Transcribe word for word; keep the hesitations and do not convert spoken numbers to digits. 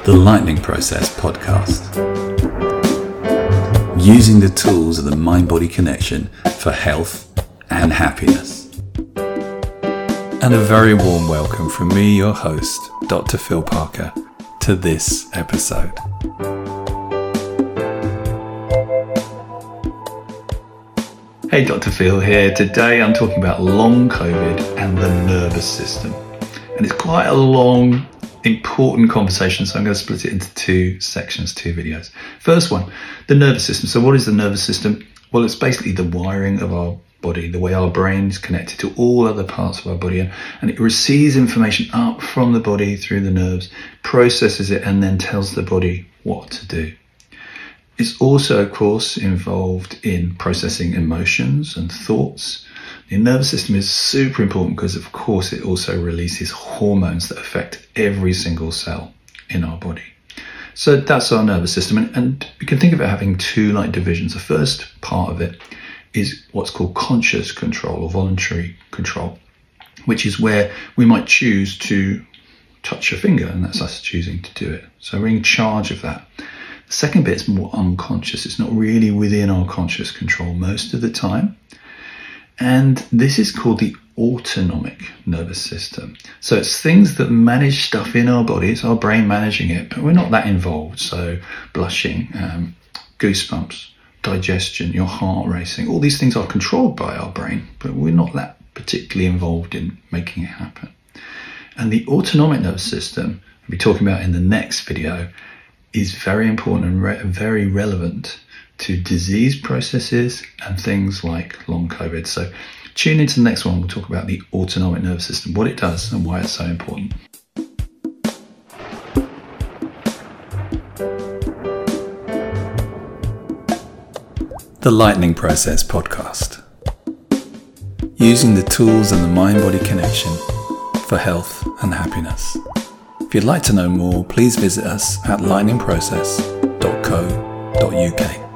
The Lightning Process podcast. Using the tools of the mind-body connection for health and happiness. And a very warm welcome from me, your host, Doctor Phil Parker, to this episode. Hey, Doctor Phil here. Today I'm talking about long COVID and the nervous system. And it's quite a long, important conversation, so I'm going to split it into two sections, two videos. First one, the nervous system. So what is the nervous system? Well, it's basically the wiring of our body, the way our brain is connected to all other parts of our body, and it receives information up from the body through the nerves, processes it, and then tells the body what to do. It's also, of course, involved in processing emotions and thoughts. The nervous system is super important because, of course, it also releases hormones that affect every single cell in our body. So that's our nervous system. And, and you can think of it having two like divisions. The first part of it is what's called conscious control or voluntary control, which is where we might choose to touch a finger, and that's us choosing to do it. So we're in charge of that. The second bit is more unconscious. It's not really within our conscious control most of the time. And this is called the autonomic nervous system. So it's things that manage stuff in our body. It's our brain managing it, but we're not that involved. So blushing, um, goosebumps, digestion, your heart racing, all these things are controlled by our brain, but we're not that particularly involved in making it happen. And the autonomic nervous system, I'll be talking about in the next video, is very important and re- very relevant to disease processes and things like long COVID. So tune into the next one. We'll talk about the autonomic nervous system, what it does and why it's so important. The Lightning Process podcast. Using the tools and the mind-body connection for health and happiness. If you'd like to know more, please visit us at lightning process dot co dot uk.